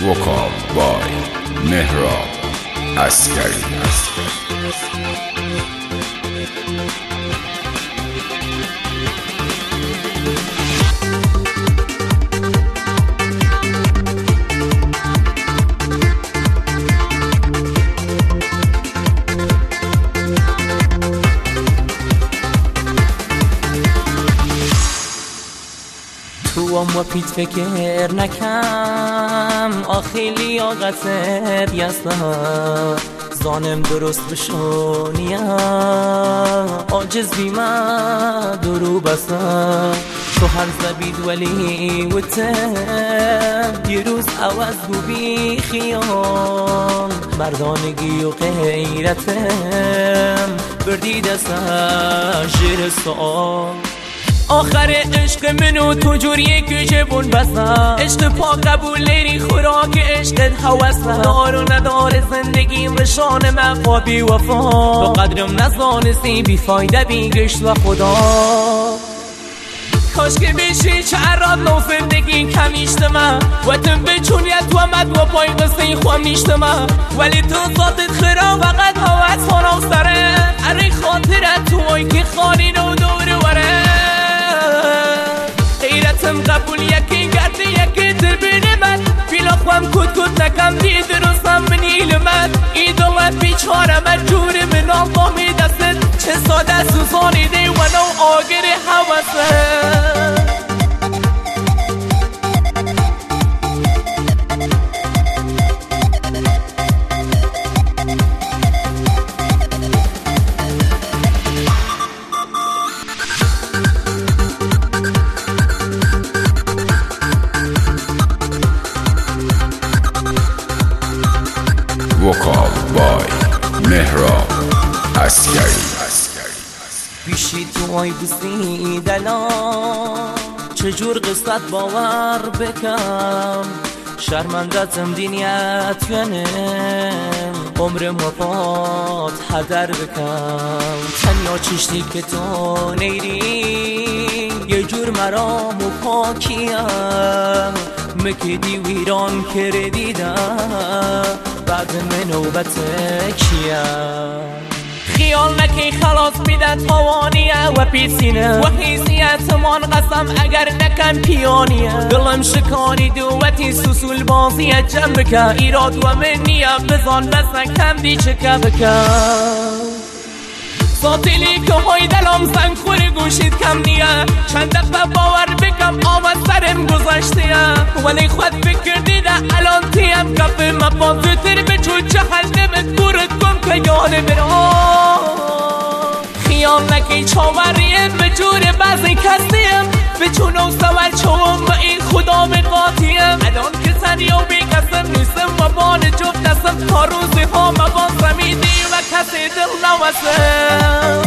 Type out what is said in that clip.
وکال بای مهراب عسکری. تو و پیت فکر نکم آخی لیاقتت یستا زانم درست بشونیم عاجز بیمه درو بسا تو هر زبید ولی و تم یه روز عوض بو بی خیام مردانگی و غیرتم بردی دستا جیر سؤال آخر عشق منو تو جوریه که جبون بسا عشق پاک قبول لیری خوراک عشقت حوثا دار و ندار زندگیم رشان مفا بی وفا تو قدرم نزانستی بی فایده بی گشت و خدا کاش که بشی چه عراد نو زندگی کمیشت من وطن بچونیت و مد و پای قصه خوام نیشت من ولی تو ذاتت خرا وقت حوث خانم سره اره خاطرت توی که خانین و دور وره غیرتم قبول یکی گرده یکی در بین من بیلا خوام کت نکم دی درستم منیل من ای دولت بیچاره من جور من آقامی دستت چه ساده سوزانی دی و نو آگر حوثه وکال بای مهراب عسکری. پیشی تو آی بسی دلا چجور قصت باور بکم شرمندتم دینیت یعنیم عمر مفاد هدر بکم تنیا چشتی که تو نیری یه جور مرام و پاکیم مکدی ویران کرده دیدم بعد من نوبت کیم خیال نکی خلاص میدن توانیه و پیسینه و حیثیت من قسم اگر نکن پیانیه دلم شکانی دوتی سوسول بازیه جمع بکن ایراد و منیه بزان بسن کم دی چکه بکن ساتیلی که های دلم زنگ خوری گوشید کم نیه چند دفعه باور بکم آمد سرم گذاشتیه ولی خود فکر دیده الان تیم کفه مبازوتر به چو جهنمت گورت کن که یاله برام خیال نکی چاوریم به جور بعضی کسیم به چونو سوال چوم و این خدا مقاتیم الان که سنیا بی کسم نیستم و بان جفت نستم تا روزی ها مباز رمیدی و کسی دل نوستم